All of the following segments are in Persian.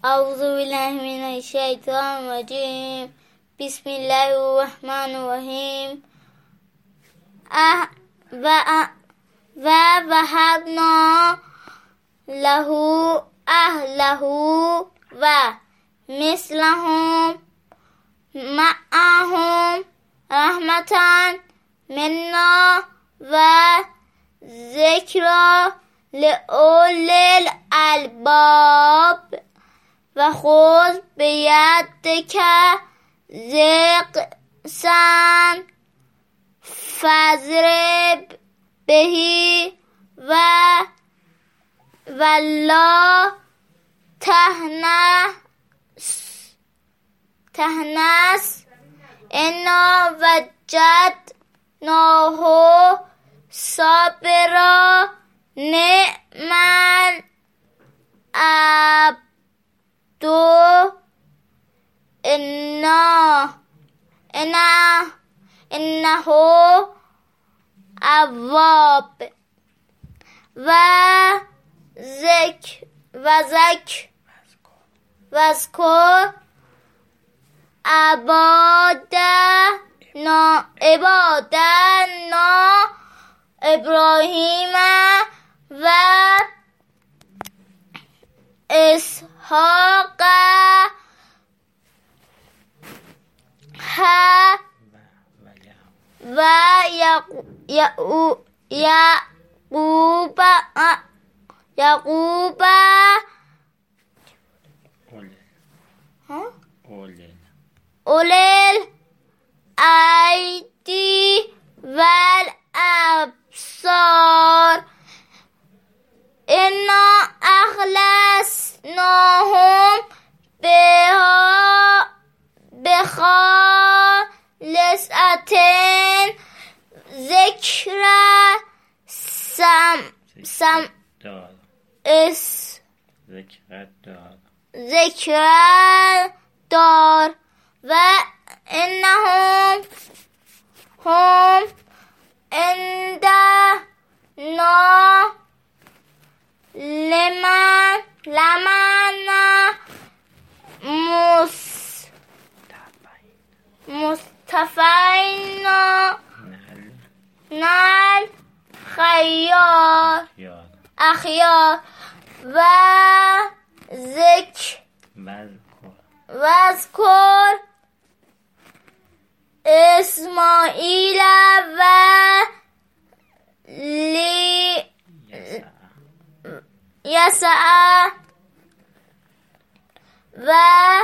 اعوذ بالله من الشیطان الرجیم. بسم الله الرحمن الرحیم. و وهبنا له اهله و مثلهم معهم رحمة منا و ذکری لأولی الالباب و خذ بیدک ضغثا فاضرب به ولا تهنس انا وجدناه صابرا نعم العبد انه اواب واذکر عبادنا ابراهیم و اسحاق و یعقوب اولل ایدی والابصار انا اخلصناهم بخالصة ذکر دار و انهم هم عندنا لمن مصطفین نال اخیار و واذکر اسماعیل و یسع و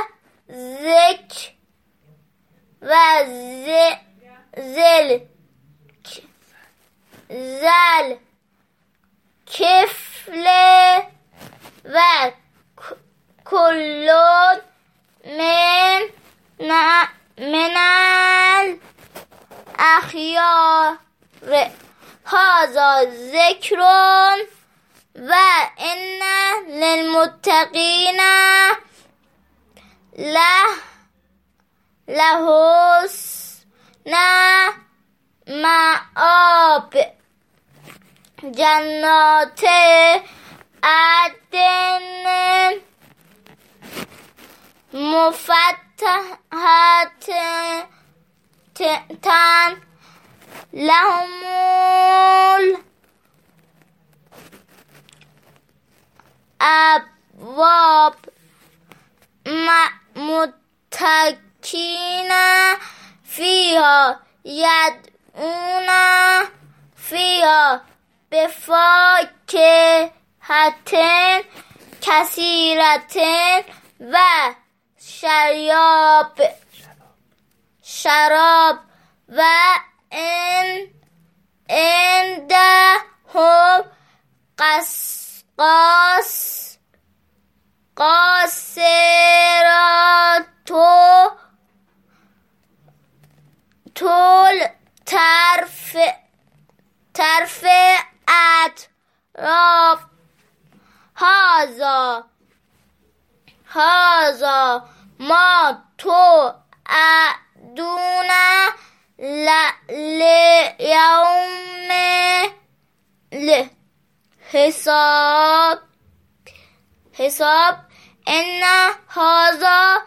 زل کفل و کلون من الاخیار هذا ذکر و ان للمتقین لحسن مآب جنات عدن مفتحة لهم الأبواب متكئين فيها يدعون فيها بفاکهة کثیرة و شراب و عندهم قاصرات طرف اطراف هذا ما توعدون لیوم حساب إن هذا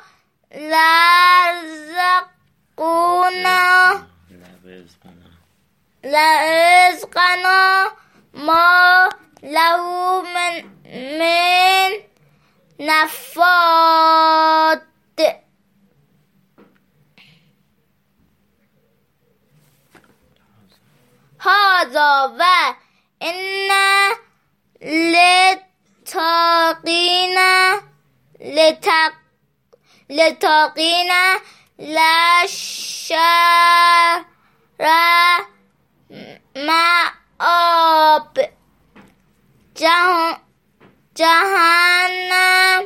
لرزقنا ما له من نفاد. هذا و إن للمتقين لشر مآب. جهنم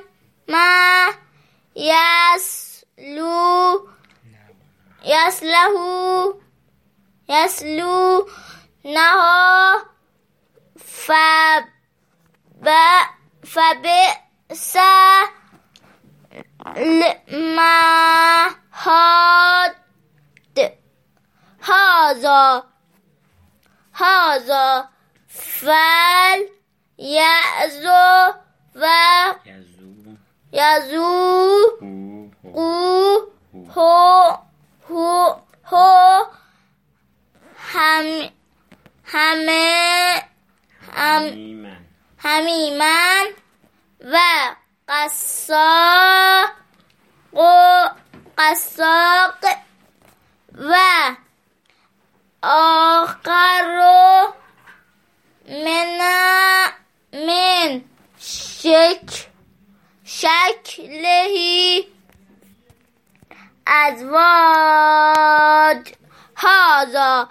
يصلونها فبئس المهاد. هذا فليذوقوه حمیما و قساق و آخر من شکله ازواج. هذا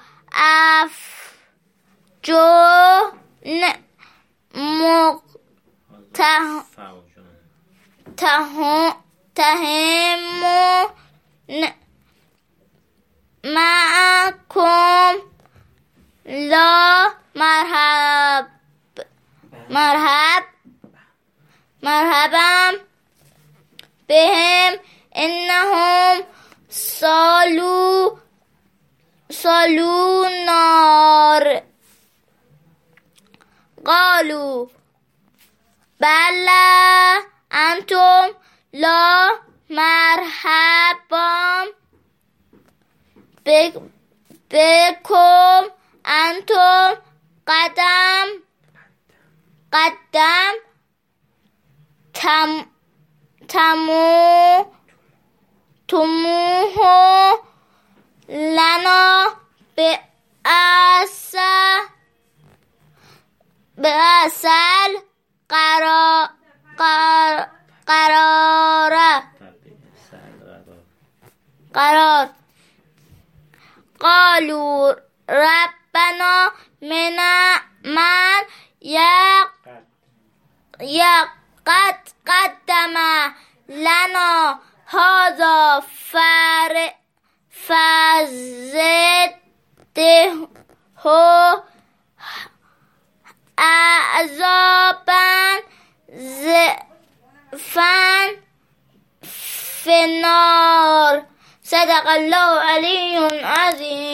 أفجون مقتحم معكم لا مرحبا بهم إنهم صالوا النار. قالوا بلى أنتم لا مرحبا بكم أنتم قدمتموه لنا بأسل قرار. قالوا ربنا من قد قدم لنا هذا فزده عذابا ضعفا في النار. صدق الله العلی العظیم.